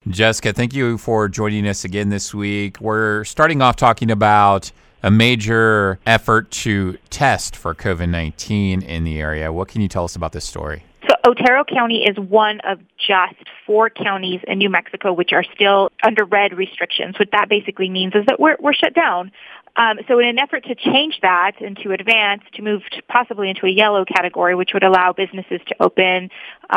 Jessica, thank you for joining us again this week. We're starting off talking about a major effort to test for COVID-19 in the area. What can you tell us about this story? So Otero County is one of just 4 counties in New Mexico which are still under red restrictions. What that basically means is that we're shut down. So in an effort to change that and to advance, to move possibly into a yellow category, which would allow businesses to open,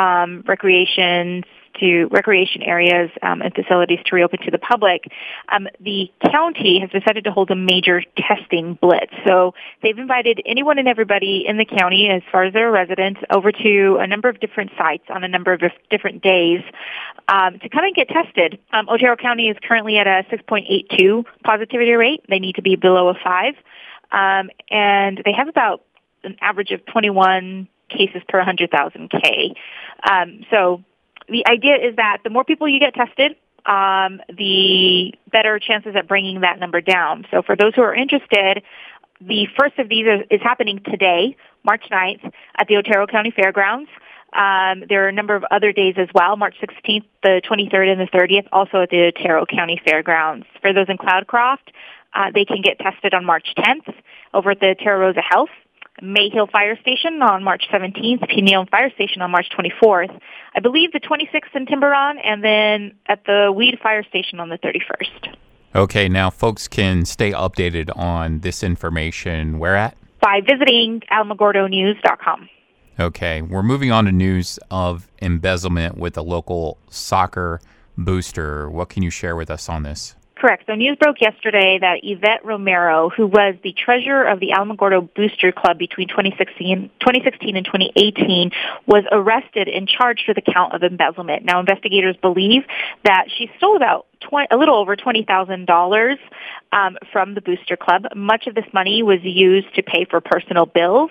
recreation areas and facilities to reopen to the public, the county has decided to hold a major testing blitz. So they've invited anyone and everybody in the county, as far as they're residents, over to a number of different sites on a number of different days to come and get tested. Otero County is currently at a 6.82 positivity rate. They need to be below a 5. And they have about an average of 21 cases per 100,000 K. So the idea is that the more people you get tested, the better chances at bringing that number down. So for those who are interested, the first of these is happening today, March 9th, at the Otero County Fairgrounds. There are a number of other days as well, March 16th, the 23rd, and the 30th, also at the Otero County Fairgrounds. For those in Cloudcroft, they can get tested on March 10th over at the Terra Rosa Health, Mayhill Fire Station on March 17th, Pineal Fire Station on March 24th, I believe the 26th in Tiburon, and then at the Weed Fire Station on the 31st. Okay, now folks can stay updated on this information. Where at? By visiting alamogordonews.com. Okay, we're moving on to news of embezzlement with a local soccer booster. What can you share with us on this? Correct. So news broke yesterday that Yvette Romero, who was the treasurer of the Alamogordo Booster Club between 2016 and 2018, was arrested and charged with the count of embezzlement. Now, investigators believe that she stole about a little over $20,000 from the Booster Club. Much of this money was used to pay for personal bills.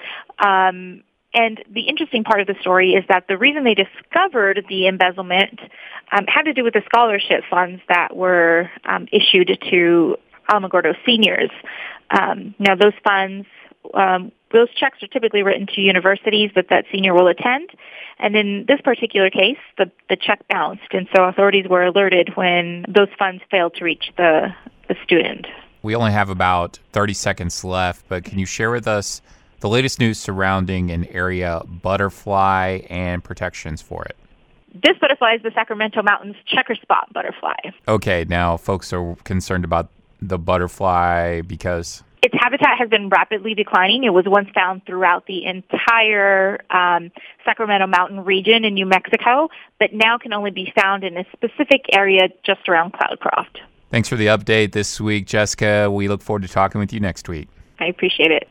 And the interesting part of the story is that the reason they discovered the embezzlement had to do with the scholarship funds that were issued to Alamogordo seniors. Now, those funds, those checks are typically written to universities that senior will attend. And in this particular case, the check bounced, and so authorities were alerted when those funds failed to reach the student. We only have about 30 seconds left, but can you share with us the latest news surrounding an area butterfly and protections for it? This butterfly is the Sacramento Mountains checker spot butterfly. Okay, now folks are concerned about the butterfly because its habitat has been rapidly declining. It was once found throughout the entire Sacramento Mountain region in New Mexico, but now can only be found in a specific area just around Cloudcroft. Thanks for the update this week, Jessica. We look forward to talking with you next week. I appreciate it.